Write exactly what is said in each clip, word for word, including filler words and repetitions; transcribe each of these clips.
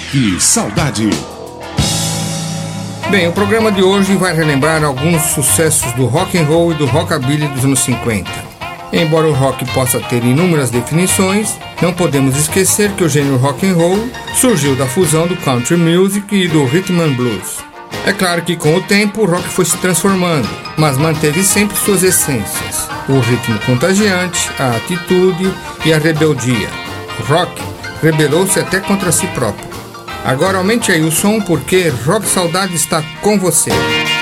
Rock Saudade. Bem, o programa de hoje vai relembrar alguns sucessos do rock and roll e do rockabilly dos anos cinquenta. Embora o rock possa ter inúmeras definições, não podemos esquecer que o gênero rock and roll surgiu da fusão do country music e do rhythm and blues. É claro que com o tempo o rock foi se transformando, mas manteve sempre suas essências: o ritmo contagiante, a atitude e a rebeldia. O rock rebelou-se até contra si próprio. Agora aumente aí o som, porque Rock Saudade está com você.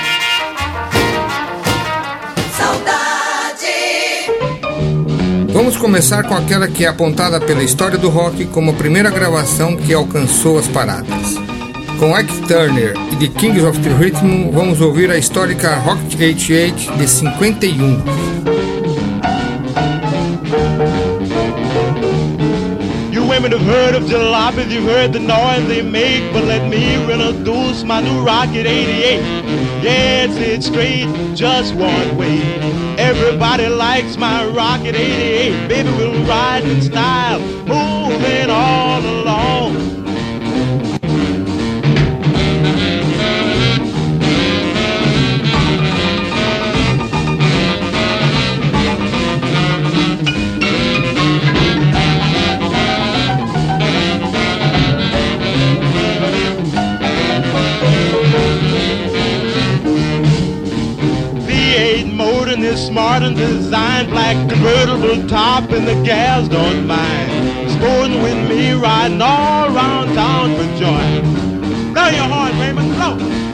Saudade. Vamos começar com aquela que é apontada pela história do rock como a primeira gravação que alcançou as paradas. Com Ike Turner e The Kings of the Rhythm, vamos ouvir a histórica Rock oitenta e oito de cinquenta e um. Women have heard of jalopies, you've heard the noise they make, but let me introduce my new Rocket eighty-eight. Yeah, it's, it's straight, just one way. Everybody likes my Rocket eighty-eight. Baby, we'll ride in style, moving all along. Is smart and designed, black convertible top, and the gals don't mind sporting with me, riding all around town for joy. Blow your horn, Raymond, blow.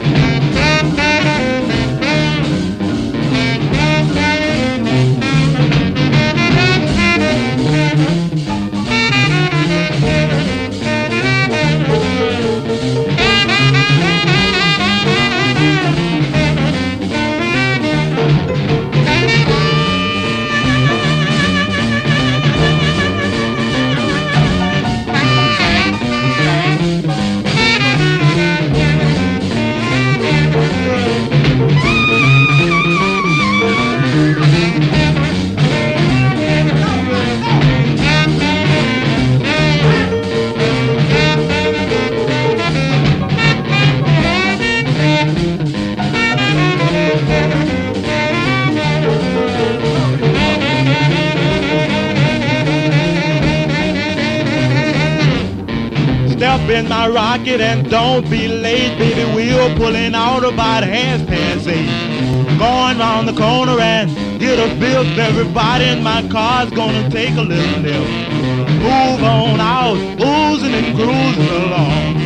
In my rocket and don't be late, baby. We're pulling out about half past eight. Going round the corner and get a bill. Everybody in my car's gonna take a little nip. Move on out, oozing and cruising along.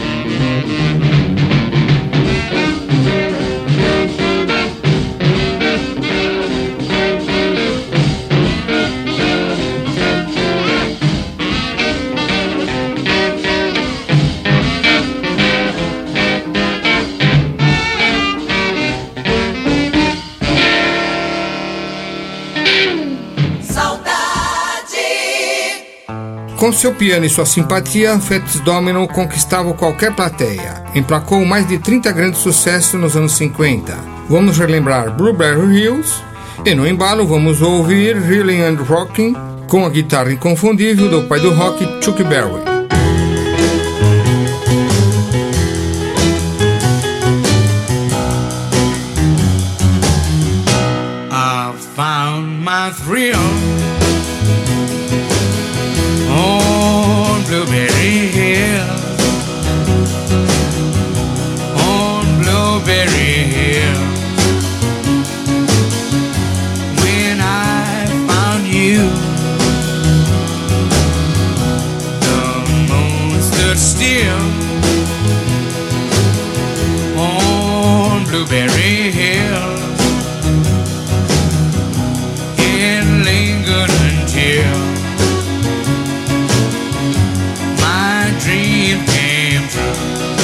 Com seu piano e sua simpatia, Fats Domino conquistava qualquer plateia. Emplacou mais de trinta grandes sucessos nos anos cinquenta. Vamos relembrar Blueberry Hills e no embalo vamos ouvir Reeling and Rocking com a guitarra inconfundível do pai do rock, Chuck Berry. I found my thrill on Blueberry Hill, on Blueberry Hill. When I found you, the moon stood still on Blueberry Hill. It lingered until dream came true.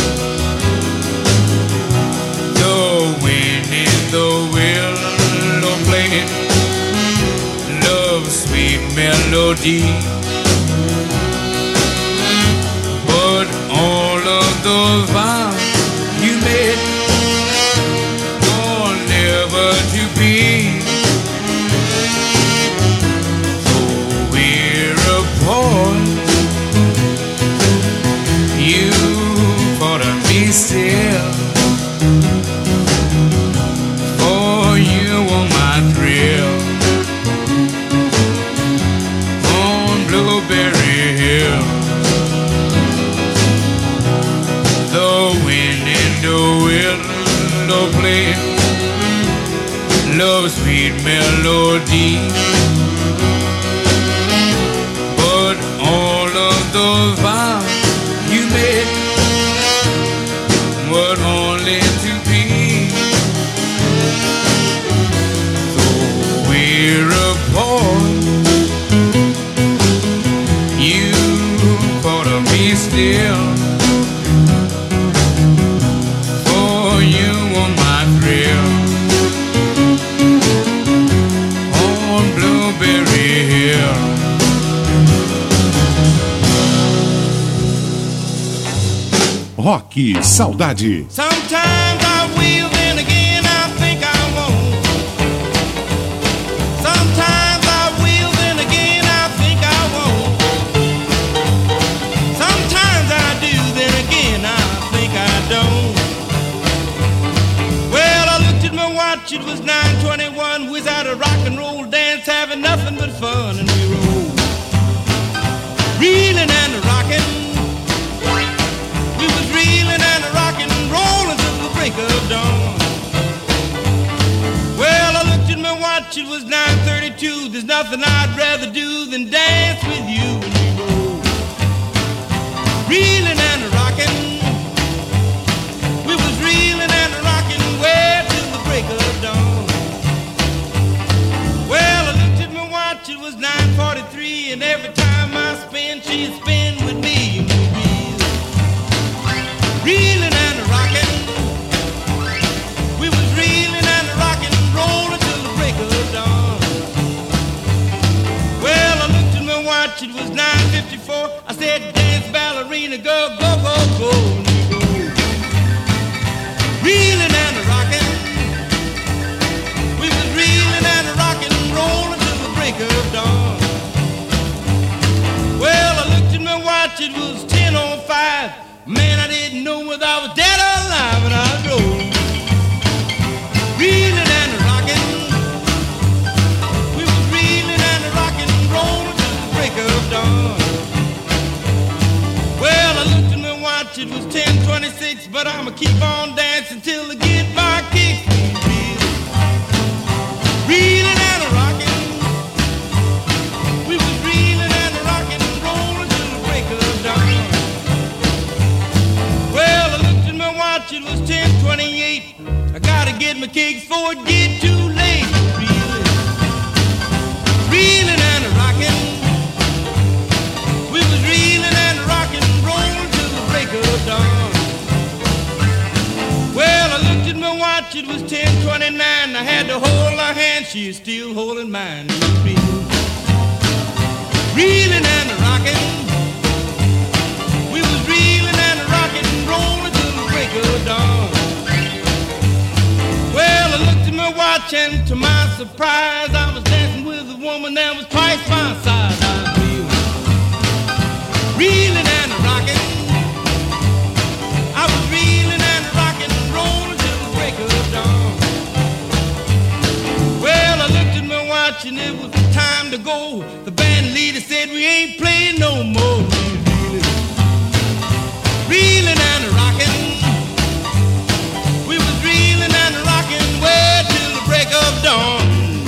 The wind in the willow played love's sweet melody, but all of those vows you made were never to be. So we're apart. You be still. For you on my trail, on Blueberry Hill. The wind and the willow play love's sweet melody, but all of those vows you made were only to be. So we're apart, you thought of me still. For you on my trail, on Blueberry Hill. Rock Saudade. Sometimes I will, then again I think I won't. Sometimes I will, then again I think I won't. Sometimes I do, then again I think I don't. Well, I looked at my watch, it was nine twenty-one. We was at a rock and roll dance, having nothing but fun, and we rolled, reeling and rocking. We was reeling and rocking, rolling till the break of dawn. Well, I looked at my watch, it was nine thirty-two. There's nothing I'd rather do than dance with you when we roll, reeling and rocking. We was reeling and rocking way till the break of dawn. Well, I looked at my watch, it was nine forty-three, and every time I spin, she'd spin with me. Reeling and rocking, we was reeling and rocking, rolling till the break of dawn. Well, I looked at my watch, it was nine fifty-four. I said, dance ballerina, go, go, go, go, and we go, reeling and rocking. We was reeling and rocking, rolling till the break of dawn. Well, I looked at my watch, it was ten oh five. Man, I didn't know whether I was dead or alive, and I was rolling, reeling and rocking. We was reeling and rocking, rolling till the break of dawn. Well, I looked at my watch, it was ten twenty-six, but I'ma keep on dancing till I get my kicks. Reeling and rocking. We was reeling and rocking, rolling till the break of dawn. Well, I looked at my watch, it was ten twenty-eight. I gotta get my kicks before it get too late. Reeling, reeling and rocking. We was reeling and rocking, rolling till the break of dawn. Well, I looked at my watch, it was ten twenty-nine. I had to hold her hand, she is still holding mine. We was reeling, reeling and rocking. We was reeling and rocking, rolling till the break of dawn. Well, I looked at my watch, and to my surprise, I was dancing with a woman that was twice my size. I was reeling, reeling and rocking. I was reeling and rocking, rolling till the break of dawn. Well, I looked at my watch, and it was time to go. The band leader said we ain't playing no more. Reeling and rocking, we was reeling and rocking way till the break of dawn.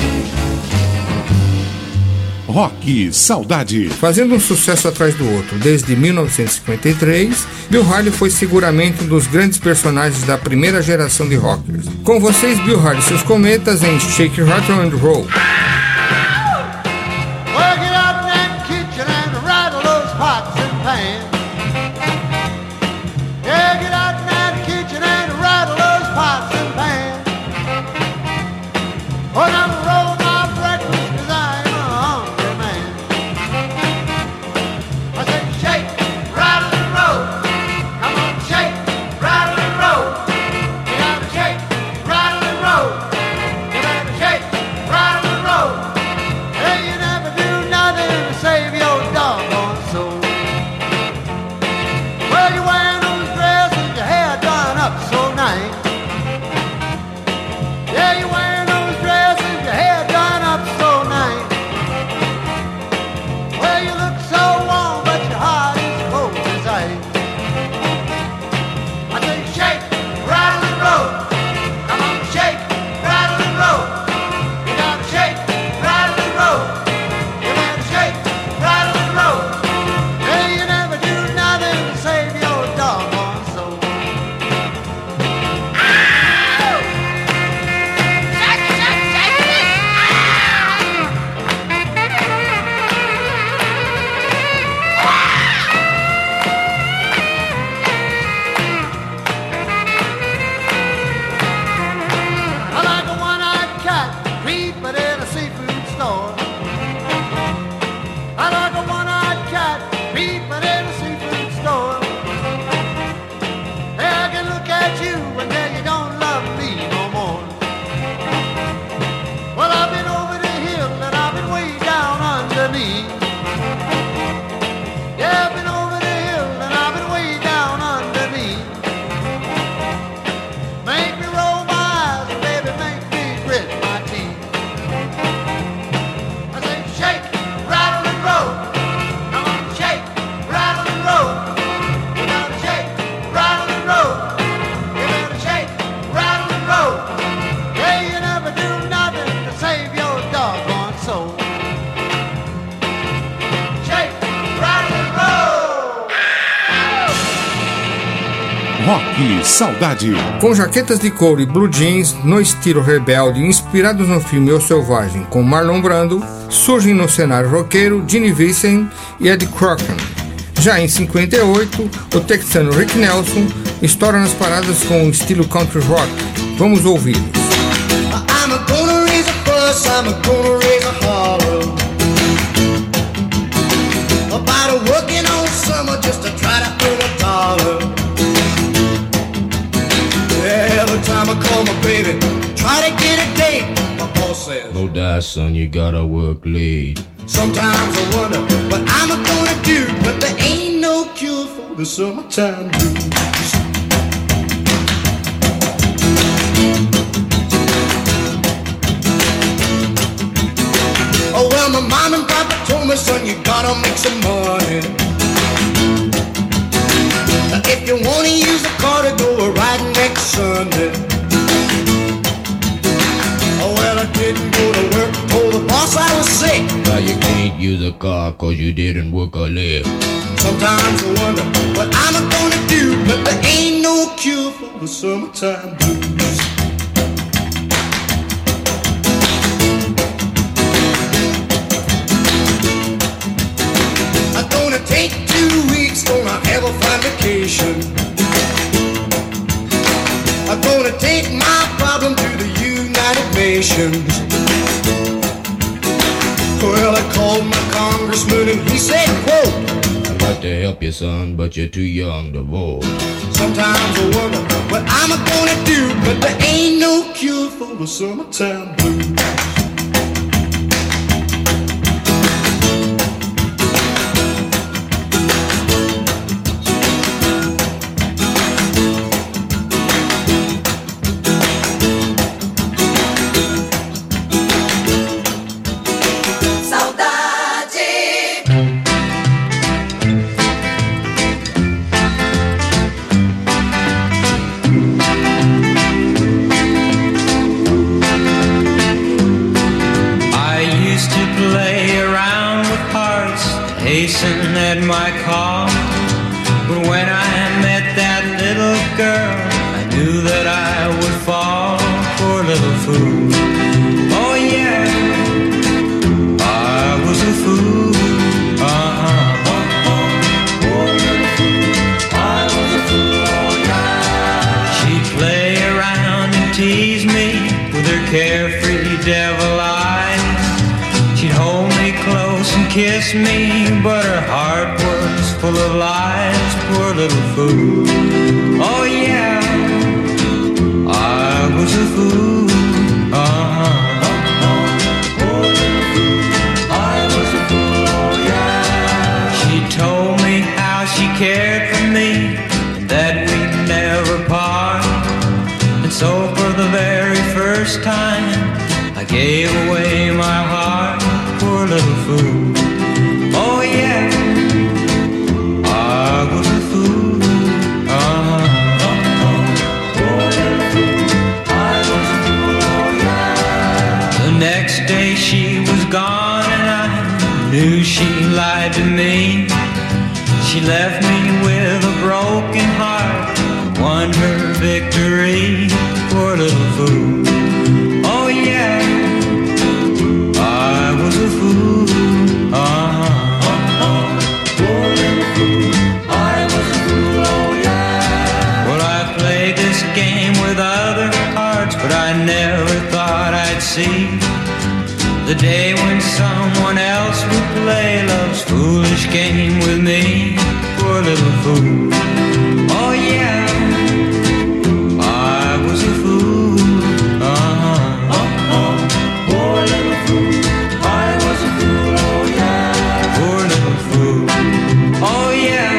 Rock Saudade. Fazendo um sucesso atrás do outro desde mil novecentos e cinquenta e três, Bill Haley foi seguramente um dos grandes personagens da primeira geração de rockers. Com vocês, Bill Haley e seus cometas em Shake, Rattle and Roll. Well, get out in that kitchen and rattle those pots and pans. Yeah, get out in that kitchen and rattle those pots and pans. Oh, I'm rolling my breakfast 'cause I'm a hungry man. I said shake, rattle and roll. Come on, shake, rattle and roll. You gotta shake, rattle and roll. You gotta shake, rattle and roll. Hey, you never do nothing to save your doggone soul. Rock Saudade. Com jaquetas de couro e blue jeans no estilo rebelde, inspirados no filme O Selvagem com Marlon Brando, surgem no cenário roqueiro Gene Vincent e Ed Crockett. Já em cinquenta e oito, o texano Rick Nelson estoura nas paradas com o estilo country rock. Vamos ouvi-los. I'm a gonna raise a fuss, I'm a gonna raise a holler about a working all summer just to try to earn a dollar. Every time I call my baby, try to get a date, my boss says, no die, son, you gotta work late. sometimes I wonder what I'm gonna do, but there ain't no cure for the summertime blues. Oh well, my mom and papa told me, son, you gotta make some money. If you wanna use the car to go riding next Sunday. Oh well, I didn't go to work, told the boss I was sick. Now you can't use a car cause you didn't work a lick. Sometimes I wonder what I'm gonna do, but there ain't no cure for the summertime blues. I'm gonna take two weeks, gonna have a fine vacation. I'm gonna take my problem to the United Nations. Well, I called my congressman and he said, quote, I'd like to help you, son, but you're too young to vote. sometimes I wonder what I'm gonna do, but there ain't no cure for the summertime blues. Hasten at my call, but when I met that little girl, I knew that I would fall. Poor little fool. Oh yeah, I was a fool. Uh-huh. Oh, oh. Poor little fool. I was a fool. Oh yeah. She'd play around and tease me with her carefree devil eyes. She'd hold me close and kiss me, but her heart was full of lies. Poor little fool. Oh yeah, I was a fool. Uh-huh. Poor little fool. I was a fool. Oh yeah. She told me how she cared for me and that we'd never part. And so for the very first time I gave away my heart. Poor little fool. Oh yeah, I was a fool. Uh-huh. Poor little fool. I was a fool. Oh yeah. The next day she was gone and I knew she lied to me. She left me with a broken heart, won her victory. Poor little fool. Oh yeah, I was a fool. Uh-huh. Uh-huh. Poor little fool. I was a fool. Oh yeah. Well, I played this game with other hearts, but I never thought I'd see the day when someone else would play love's foolish game with me. Poor little fool. Oh yeah, I was a fool. Uh-huh. Uh-huh. Poor little fool. I was a fool. Oh yeah. Poor little fool. Oh yeah,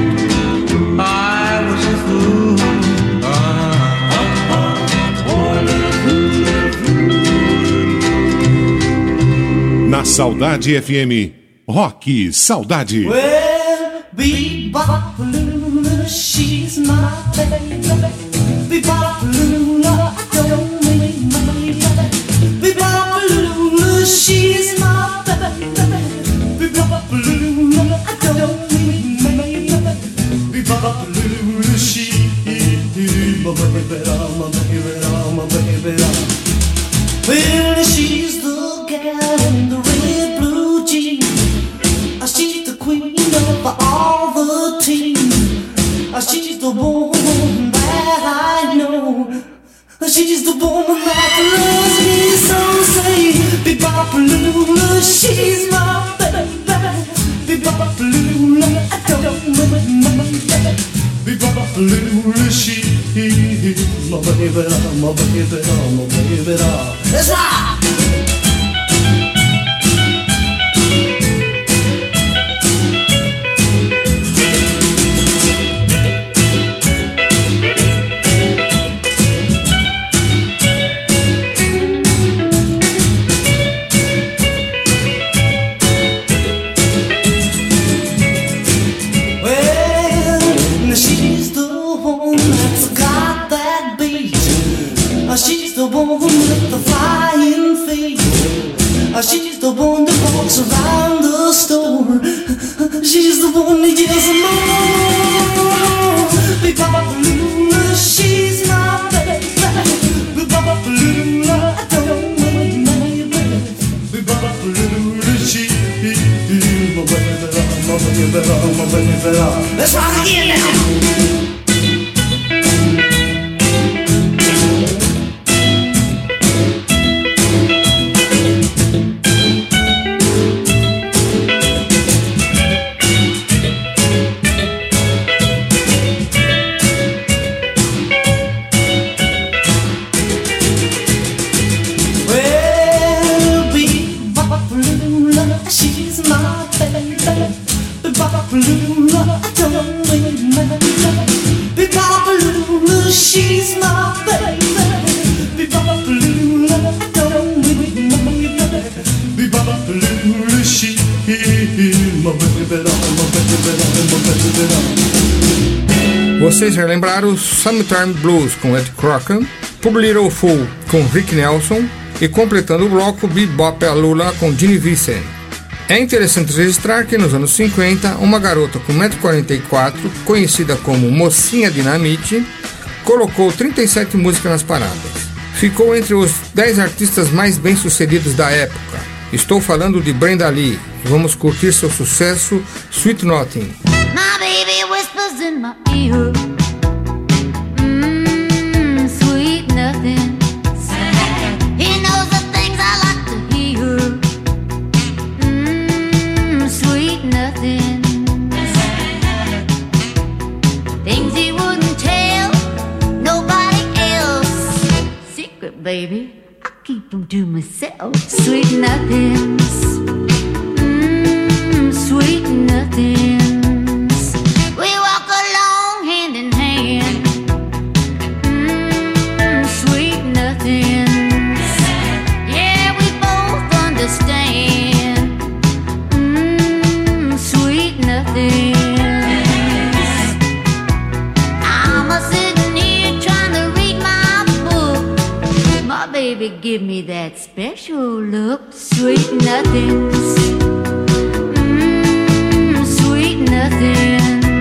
I was a fool. Uh-huh. Uh-huh. Poor little fool, little fool. Na Saudade F M, Rock Saudade. Well, Bebop Lula, she's my baby. Bebop Lula, I don't mean my baby. Bebop Lula, she's my baby. Bebop Lula, I don't mean my baby. Bebop Lula, she of all the team. She's the woman that I know. She's the woman that loves me so. Say, Be-Bop-A-Lula, she's my baby. Be-Bop-A-Lula, I don't mind. Be-Bop-A-Lula, she's my baby, my baby, my baby. Let's rock! She's the one with the flying feet. She's the one that walks around the store. She's the one that yells more. Be-Bop-A-Lula, she's my baby. Be-Bop-A-Lula, I don't mind my baby. Be-Bop-A-Lula, she's my baby, my baby, my baby. Let's rock again now. Vocês relembraram o Summertime Blues com Ed Crocker, Poor Little Fool com Rick Nelson e completando o bloco Be-Bop-A-Lula com Gene Vincent. É interessante registrar que nos anos cinquenta, uma garota com um metro e quarenta e quatro, conhecida como Mocinha Dinamite, colocou trinta e sete músicas nas paradas. Ficou entre os dez artistas mais bem-sucedidos da época. Estou falando de Brenda Lee. Vamos curtir seu sucesso Sweet Nothing. My baby whispers in my ear, mmm, sweet nothing. He knows the things I like to hear, mmm, sweet nothing. Things he wouldn't tell nobody else. Secret, baby, I keep them to myself. Sweet nothings, mmm, sweet nothings. Baby, give me that special look. Sweet nothings, mmm, sweet nothings.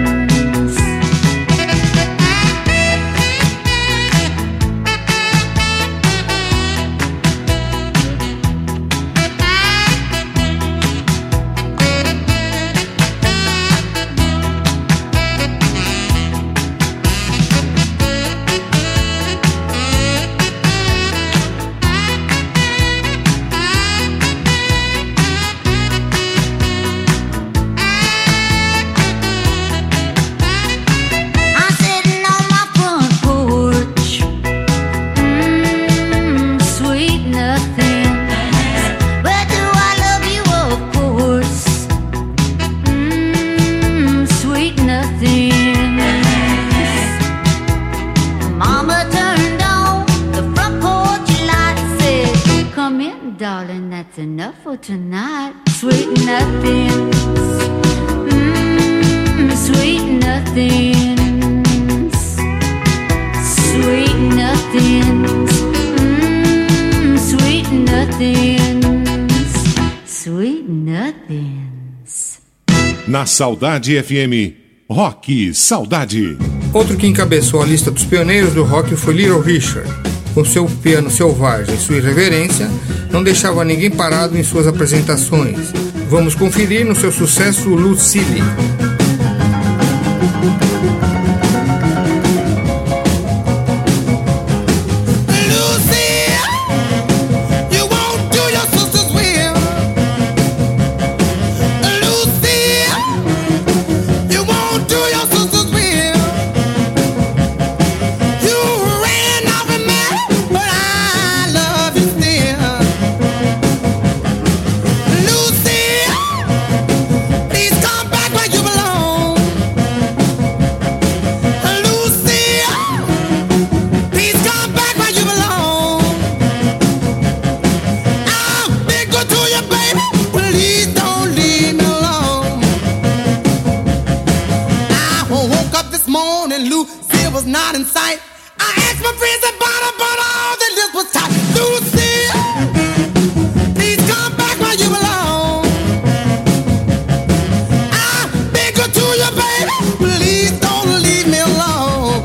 Darling, that's enough for tonight. Sweet nothings, mmm, sweet nothings, sweet nothings, mmm, sweet nothings, sweet nothings. Na Saudade F M, Rock Saudade. Outro que encabeçou a lista dos pioneiros do rock foi Little Richard. Com seu piano selvagem e sua irreverência, não deixava ninguém parado em suas apresentações. Vamos conferir no seu sucesso Lucille. morning, Lucille was not in sight. I asked my friends about her, but all the list was tight. Lucille, please come back where you belong. I've been good to you, baby. Please don't leave me alone.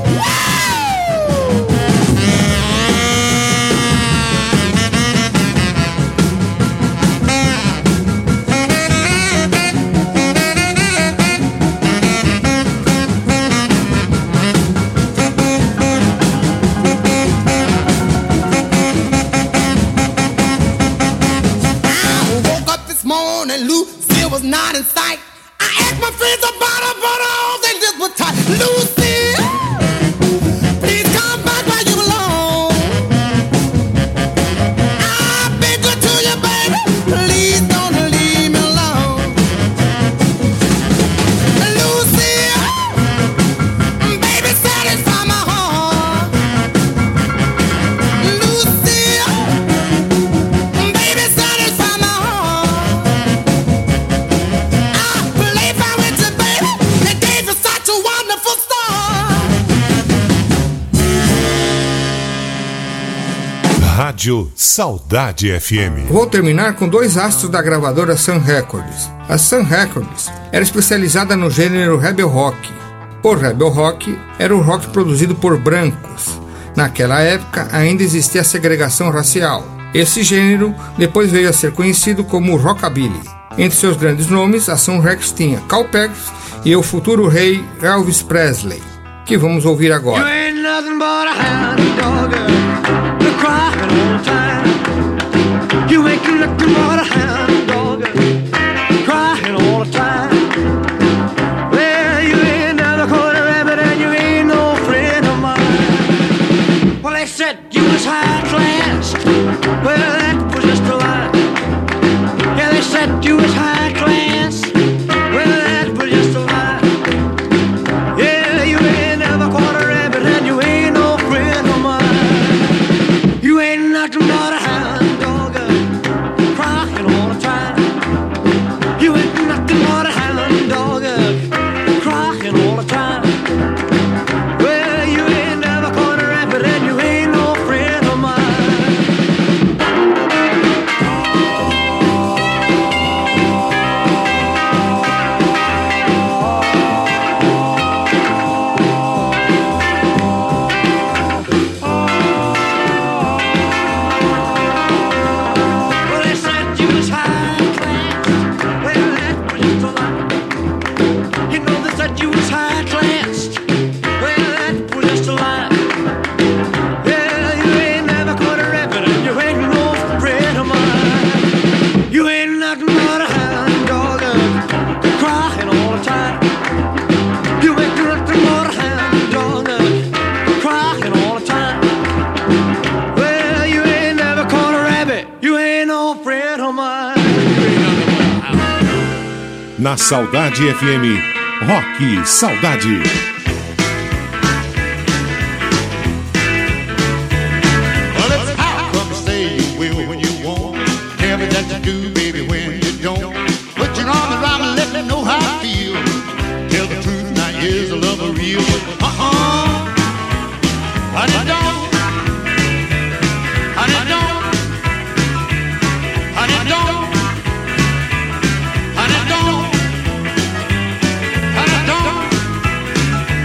Lucille was not in sight. I asked my friends about her, but all they did was tight. Lucille, please come back where you belong. I've been good to you, baby. Please don't leave me alone. Lucille, baby, satisfy my heart. Lucille, baby, satisfy my heart. Rádio Saudade F M. Vou terminar com dois astros da gravadora Sun Records. A Sun Records era especializada no gênero rebel rock. O rebel rock era o rock produzido por brancos. Naquela época ainda existia a segregação racial. Esse gênero depois veio a ser conhecido como rockabilly. Entre seus grandes nomes, a Sun Records tinha Carl Perkins e o futuro rei Elvis Presley, que vamos ouvir agora. Crying all the time. You ain't nothing but a hound dog, crying all the time. Well, you ain't never caught a rabbit and you ain't no friend of mine. Well, they said you was high class. Well, that was just a lie. Yeah, they said you was high class. Well, that was just a lie. Yeah, you ain't never caught a rabbit and you ain't no friend of mine. You ain't nothing but a hound dog, crying all the time. You ain't nothing but a hound dog, crying all the time. Well, you ain't never caught a rabbit and you ain't no friend of mine. Na Saudade F M, Rock Saudade. Well, it's how come say you will when you want. Tell me that you do, baby, when you don't. Put your arm around me, let me know how I feel. Tell the truth, now is the love a real? Uh-uh, honey, don't. Honey, don't. Honey, don't. Honey, don't.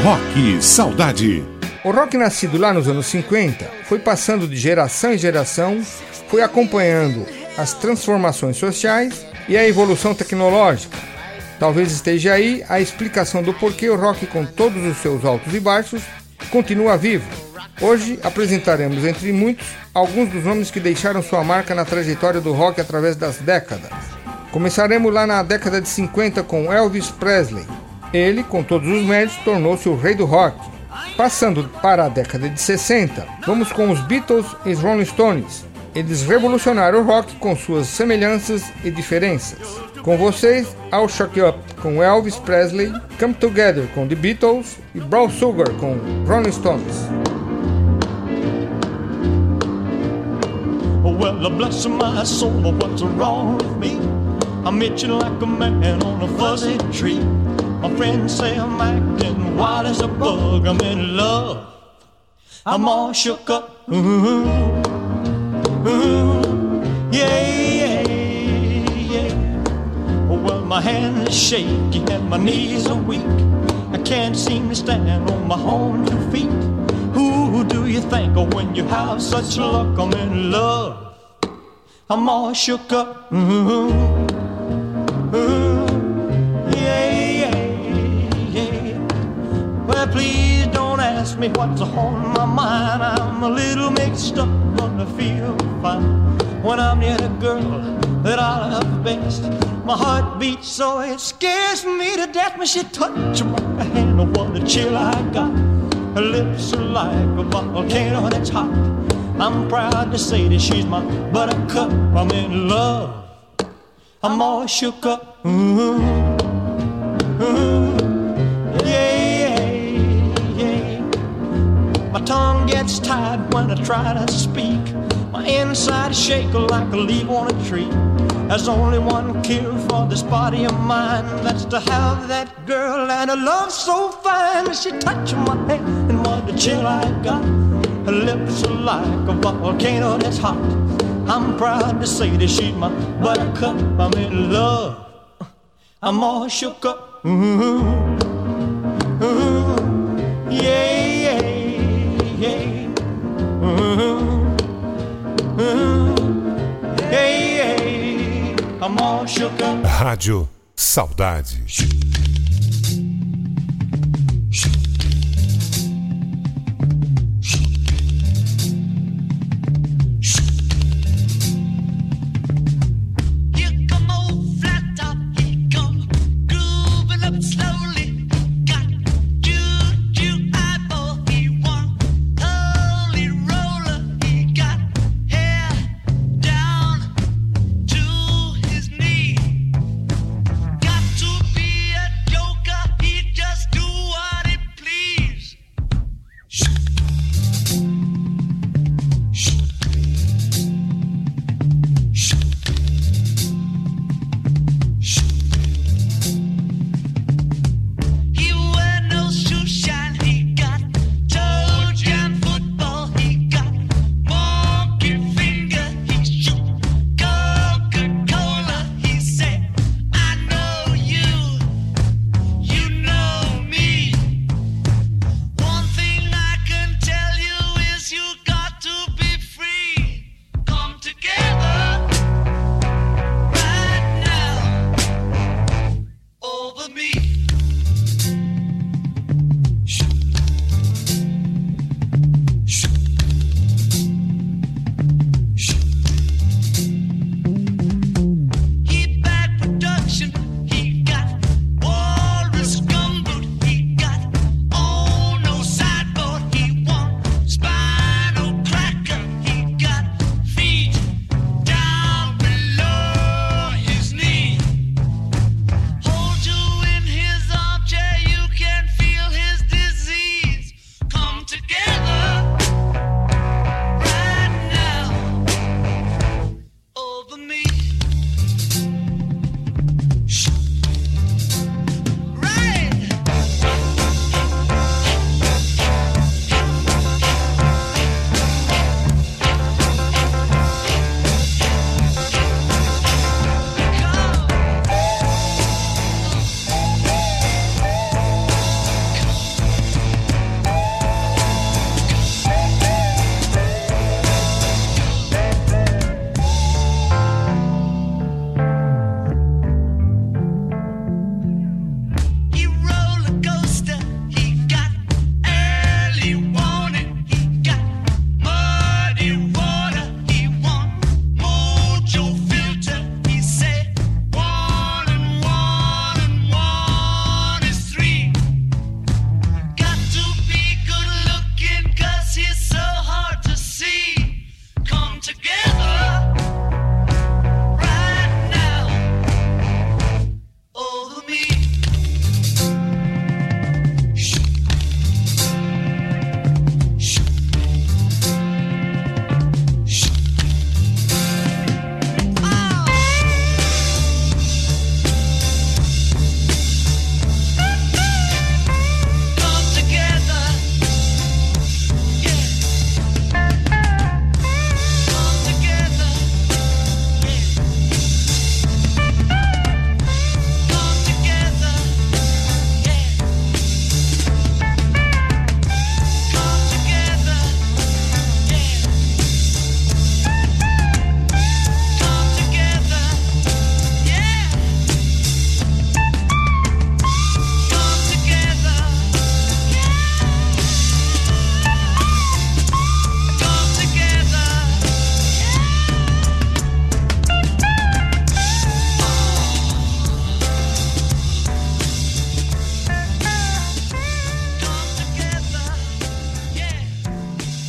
Rock Saudade. O rock, nascido lá nos anos cinquenta, foi passando de geração em geração, foi acompanhando as transformações sociais e a evolução tecnológica. Talvez esteja aí a explicação do porquê o rock, com todos os seus altos e baixos, continua vivo. Hoje apresentaremos, entre muitos, alguns dos nomes que deixaram sua marca na trajetória do rock através das décadas. Começaremos lá na década de cinquenta com Elvis Presley. Ele, com todos os méritos, tornou-se o rei do rock. Passando para a década de sessenta, vamos com os Beatles e os Rolling Stones. Eles revolucionaram o rock com suas semelhanças e diferenças. Com vocês, I'll Shock You Up com Elvis Presley, Come Together com The Beatles e Brown Sugar com Rolling Stones. Well, bless my soul, what's wrong with me? I'm itching like a man on a fuzzy tree. My friends say I'm acting wild as a bug. I'm in love, I'm all shook up. Ooh, ooh, yeah, yeah, yeah. Well, my hands are shaky and my knees are weak. I can't seem to stand on my own two feet. Who do you think of when you have such luck? I'm in love, I'm all shook up. Ooh, ooh, yeah, yeah, yeah. Well, please don't ask me what's on my mind. I'm a little mixed up, but I feel fine when I'm near the girl that I love best. My heart beats so it scares me to death when she touches my hand. Oh, what a chill I got. Her lips are like a volcano that's hot. I'm proud to say that she's my buttercup. I'm in love, I'm all shook up. Ooh, ooh, yeah, yeah, yeah. My tongue gets tied when I try to speak. My inside shake like a leaf on a tree. There's only one cure for this body of mine. That's to have that girl and her love so fine. She touched my hand and what a chill I got. Her lips are like a volcano that's hot. I'm proud to say that she's my buttercup. I'm in love, I'm all shook up. Ooh, ooh, yeah, yeah, yeah. Ooh, ooh, yeah, yeah. I'm all shook up. Rádio Saudade. Got to be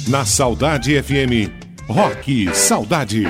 Na Saudade F M, Rock Saudade.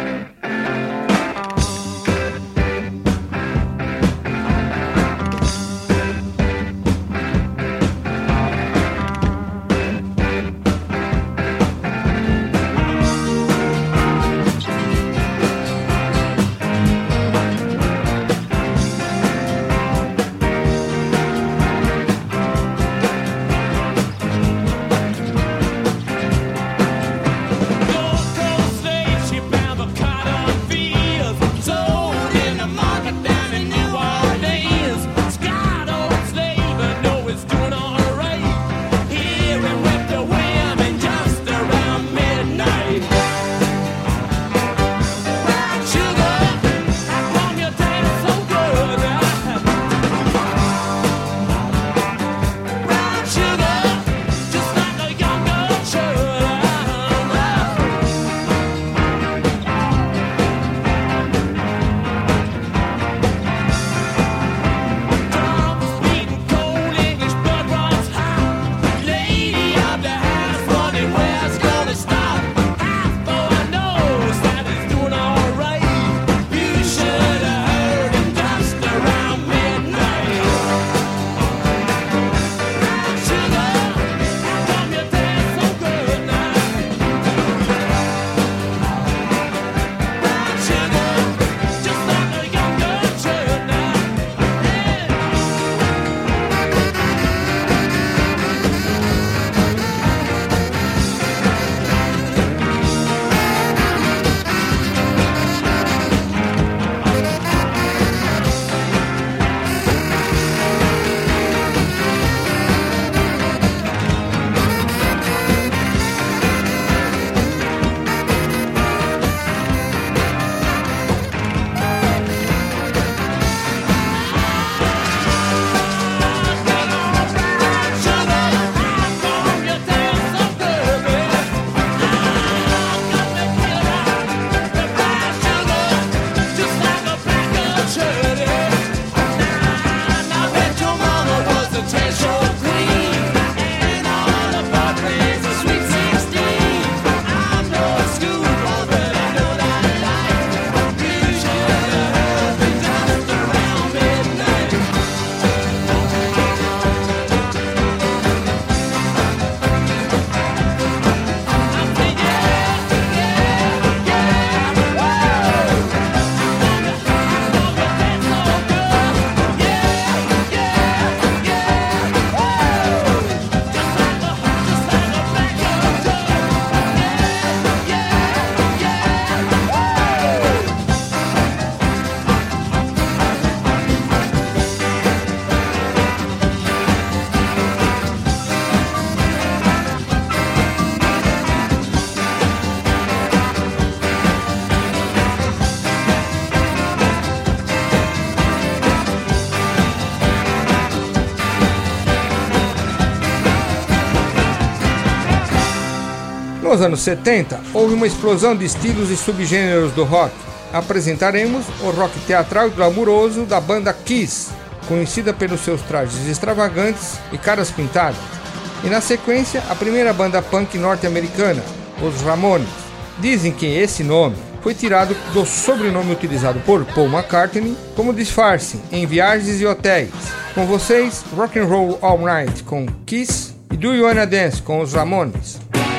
Nos anos setenta, houve uma explosão de estilos e subgêneros do rock. Apresentaremos o rock teatral e glamuroso da banda Kiss, conhecida pelos seus trajes extravagantes e caras pintadas. E na sequência, a primeira banda punk norte-americana, os Ramones. Dizem que esse nome foi tirado do sobrenome utilizado por Paul McCartney como disfarce em viagens e hotéis. Com vocês, Rock and Roll All Night com Kiss e Do You Wanna Dance com os Ramones.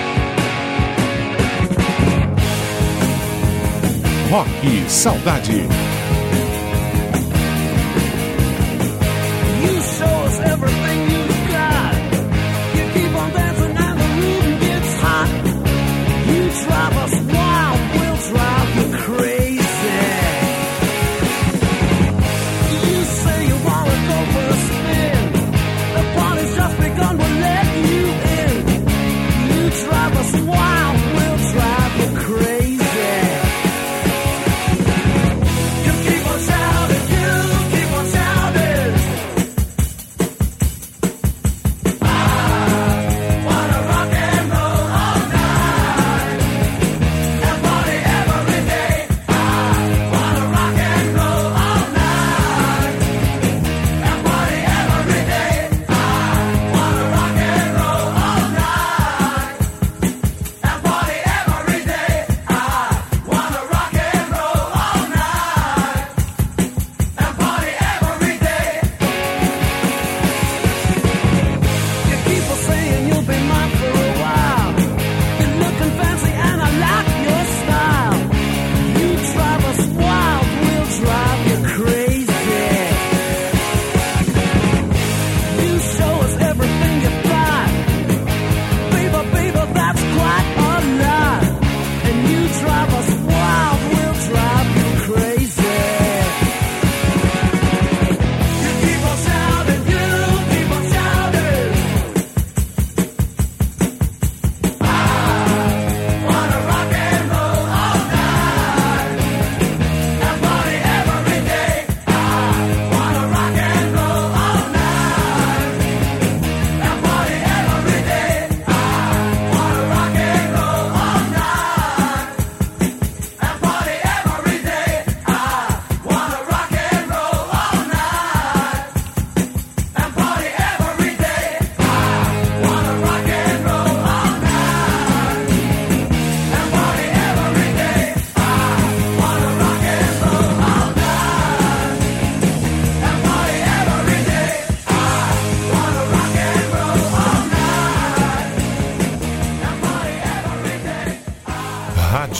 Rock Saudade. You show us everything you've got. You keep on dancing and the room gets hot. You drive us wild, we'll drive you crazy. You say you wanna go for a spin. The party's just begun, we'll let you in. You drive us wild, we'll drive you crazy.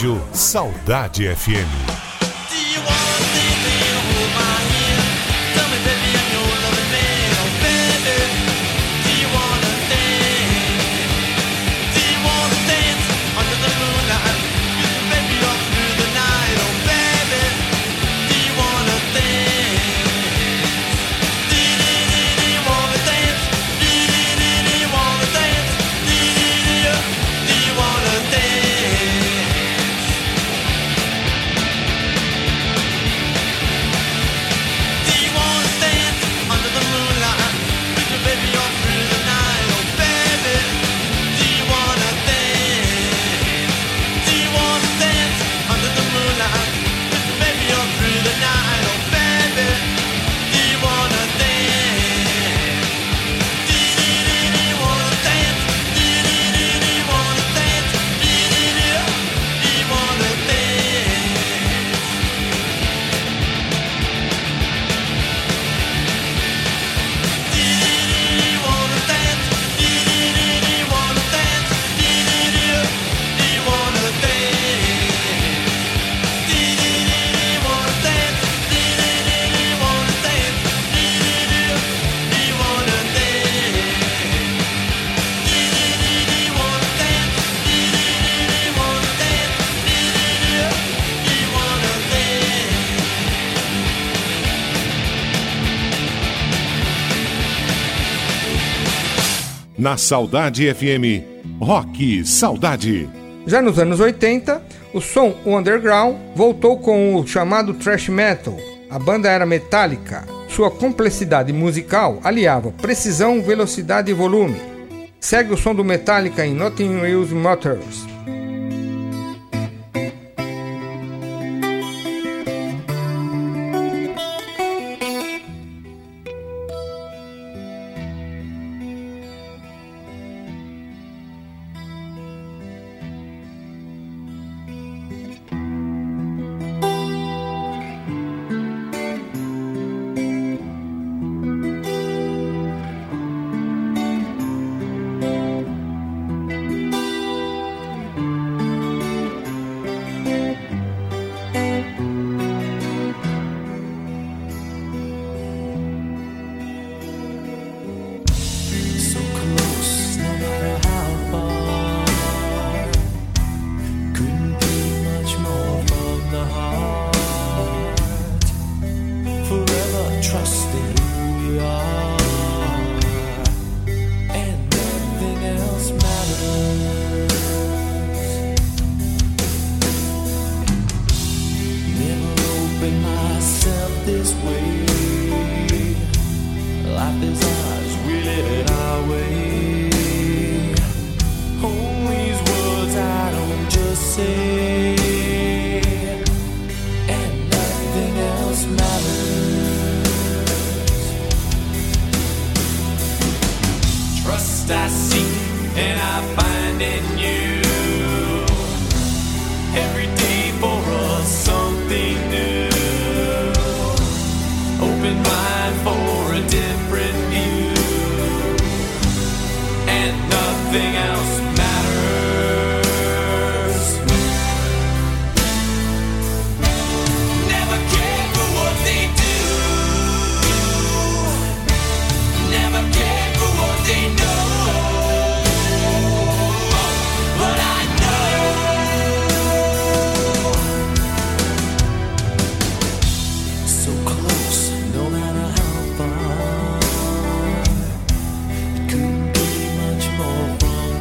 rádio Saudade F M. Na Saudade F M, Rock Saudade. Já nos anos oitenta, o som underground voltou com o chamado thrash metal. A banda era Metallica. Sua complexidade musical aliava precisão, velocidade e volume. Segue o som do Metallica em Nothing Else Matters. Couldn't be much more from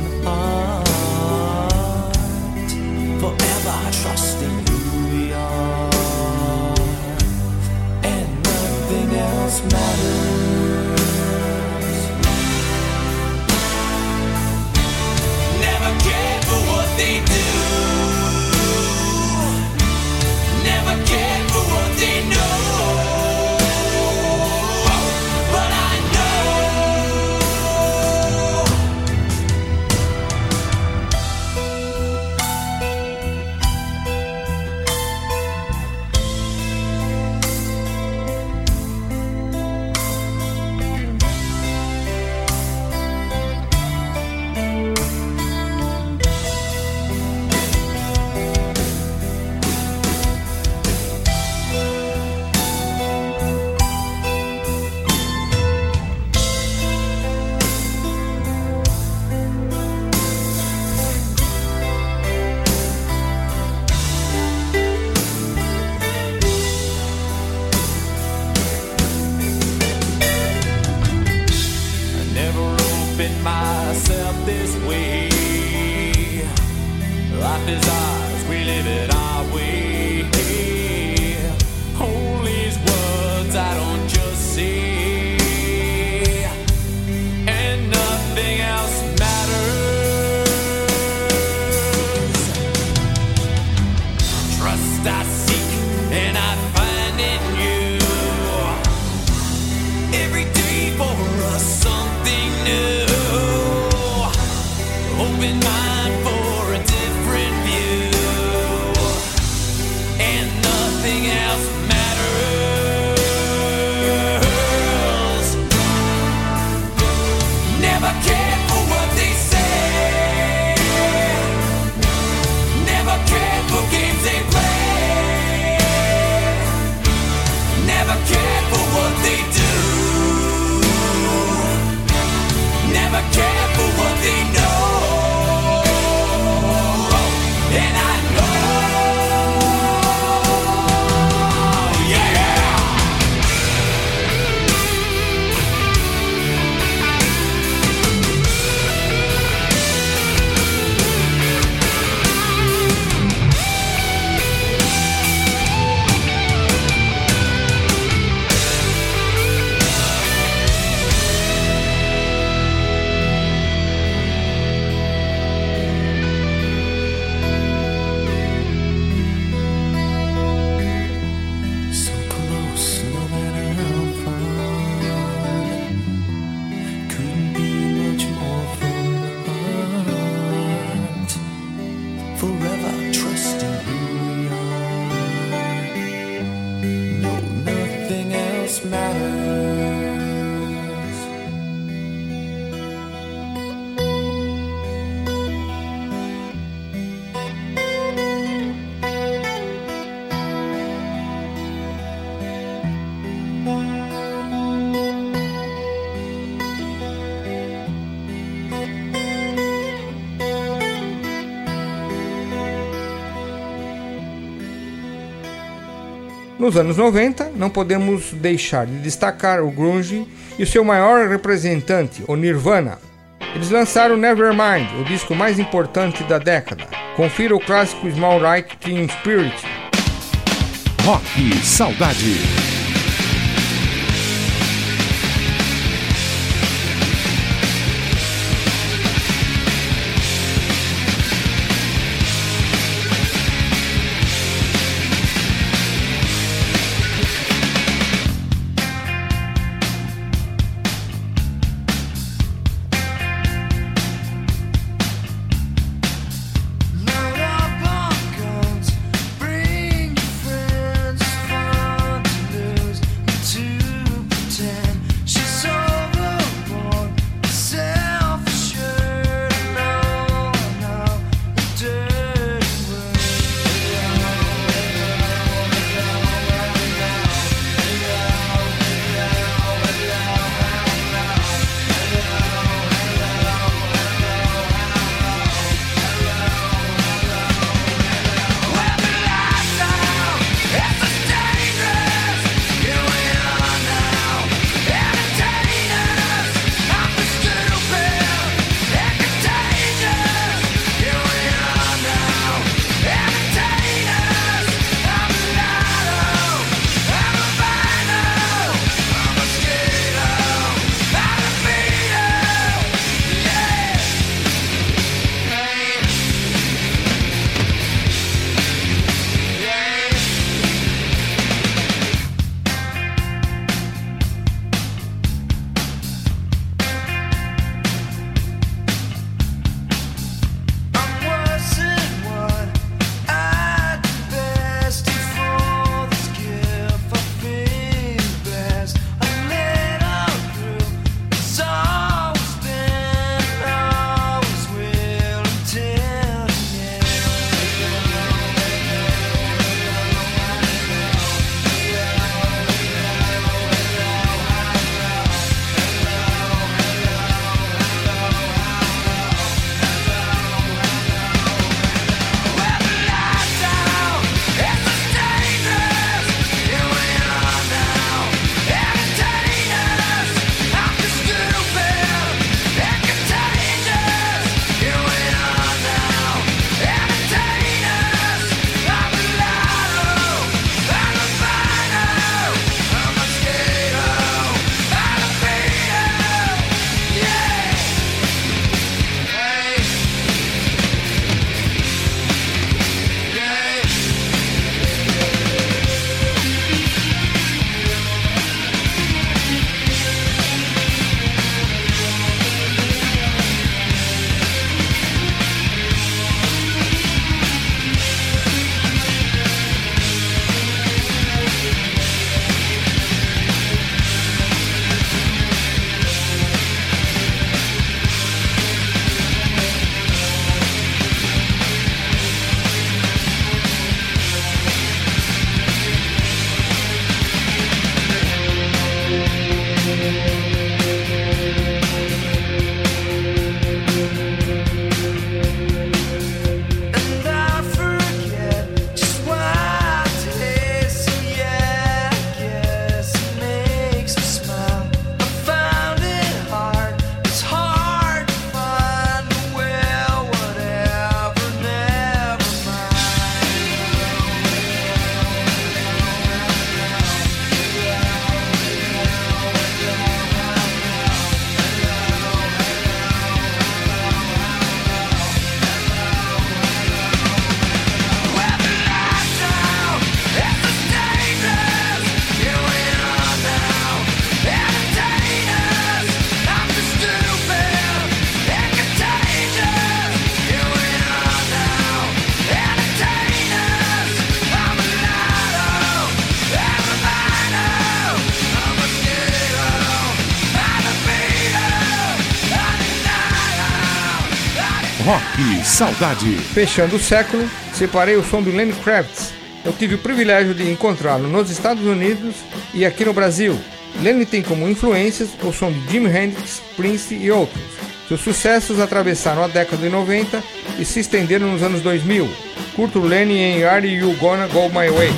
keeping myself this way. Life is ours, we live it our way. All these words I don't just say, and nothing else matters. Trust I seek and I find in you. Every day for us something new. Open mind for a different view, and nothing else matters. Never cared for what they say, never cared for games they play, never cared for what they do, never cared for what they know. And I Nos anos noventa, não podemos deixar de destacar o grunge e o seu maior representante, o Nirvana. Eles lançaram Nevermind, o disco mais importante da década. Confira o clássico Small Like Teen Spirit. Rock Saudade. Bring your friends, fun to live. Rock Saudade. Fechando o século, separei o som do Lenny Kravitz. Eu tive o privilégio de encontrá-lo nos Estados Unidos e aqui no Brasil. Lenny tem como influências o som de Jimi Hendrix, Prince e outros. Seus sucessos atravessaram a década de noventa e se estenderam nos anos dois mil. Curto Lenny em Are You Gonna Go My Way?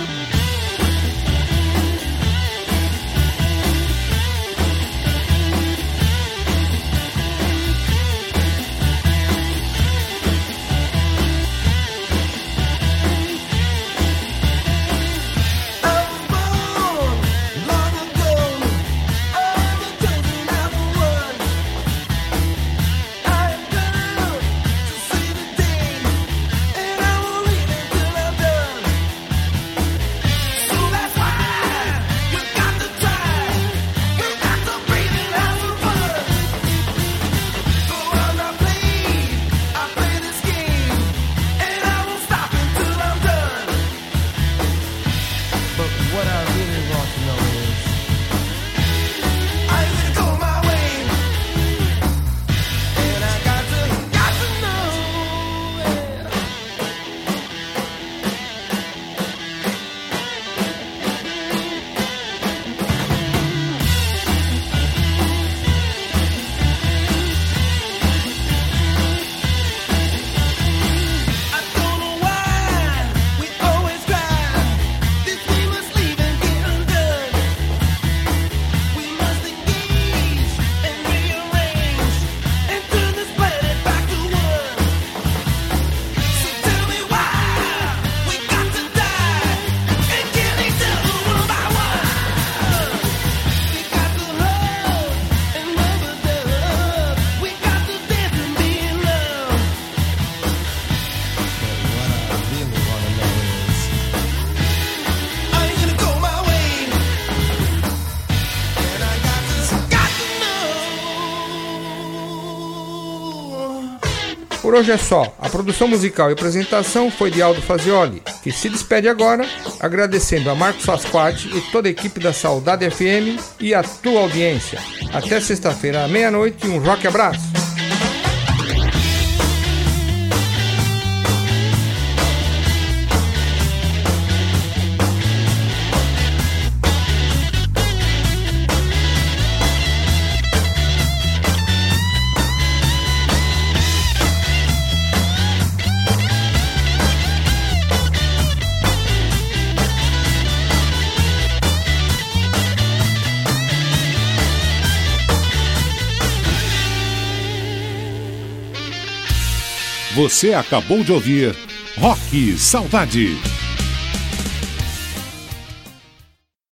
Por hoje é só. A produção musical e apresentação foi de Aldo Fazioli, que se despede agora, agradecendo a Marcos Fasquati e toda a equipe da Saudade F M e a tua audiência. Até sexta-feira à meia-noite e um rock abraço. Você acabou de ouvir Rock Saudade.